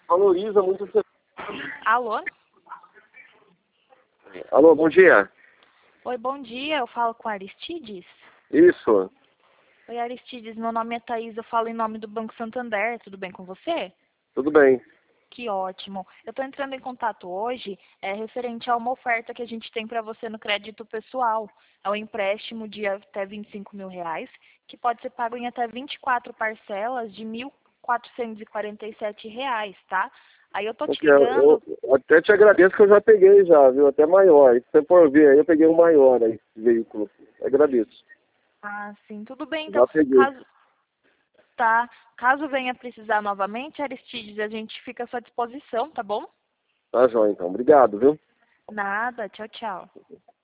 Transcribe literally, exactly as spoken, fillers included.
Valoriza muito o seu... Alô? Alô, bom dia. Oi, bom dia. Eu falo com Aristides? Isso. Oi, Aristides. Meu nome é Thaís. Eu falo em nome do Banco Santander. Tudo bem com você? Tudo bem. Que ótimo. Eu estou entrando em contato hoje é, referente a uma oferta que a gente tem para você no crédito pessoal. É um empréstimo de até vinte e cinco mil reais, que pode ser pago em até vinte e quatro parcelas de mil quatrocentos e quarenta e sete reais, tá? Aí eu tô te Porque eu, ligando. eu até te agradeço que eu já peguei já, viu? Até maior. Se você for ver aí, eu peguei um maior aí, esse veículo. Agradeço. Ah, sim, tudo bem. Já Então, peguei. caso, tá, caso venha precisar novamente, Aristides, a gente fica à sua disposição, tá bom? Tá, joia, então. Obrigado, viu? Nada, tchau, tchau.